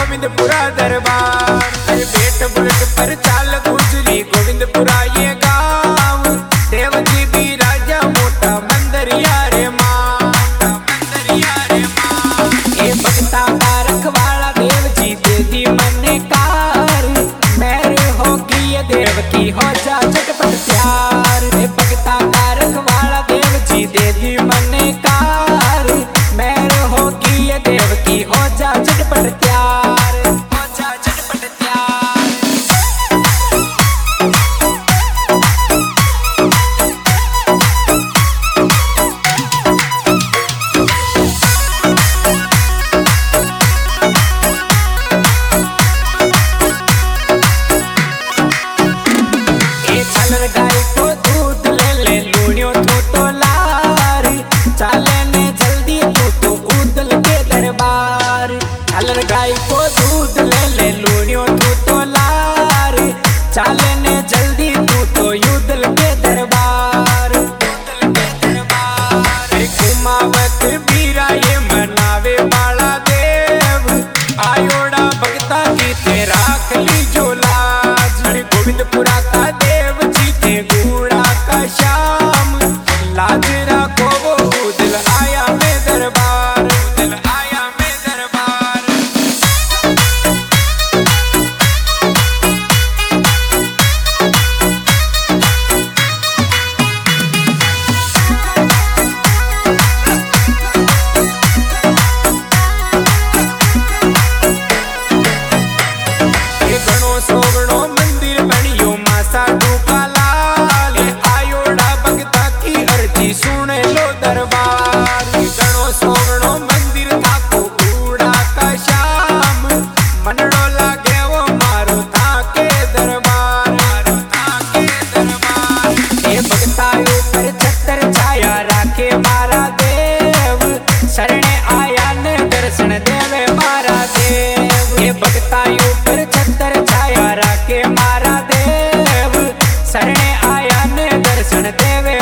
गोविंदपुरा दरबार। बेट बुलेट पर चाल गुजरी गोविंदपुरा ये गाँव। देव जी भी राजा मोटा मंदरिया रे माँ, मंदरिया रे माँ। ये भक्ता का रखवाला देव जी दे दी मन कार। मेरे होगी ये देव की हो जा झटपट प्यार। ये भक्ता का रखवाला देव जी दे दी मन कार। मेरे होगी ये देव की हो जा झटपट प्यार, हो जा झटपट प्यार। ये छलर गाय को दूध ले ले लूणियों तो लार। चाले ने जल्दी तो उदल के दरबार। छलर गाय को दूध ले ले लूणियों तो लार। चाले ने जल्दी तो युदल के दरबार, युदल के दरबार। घुमावत बीरा ये मनावे वाला देव। आयोड़ा भगता की ते राख ली जो लाज। गोविंदपुरा का देव जी थे गुड़ा का श्याम। लाज राखो वो दिल आया में दरबार, दिल आया में दरबार। ये गणो सोगणो मंदिर बनियो मासा का लाल। आयोड़ा भगता की अर्जी सुन लो दरबार। गणो सोगणो मंदिर था को कूड़ा का श्याम। मनड़ो लागे वो मारो था के दरबार, मारो था के दरबार। ये भगता ऊपर छतर छाया राखे मारा देव। शरणे आया ने दर्शन देवे मारा देव। ये भगता ऊपर छतर छाया राखे मारा देव। शरणे आया ने दर्शन देवे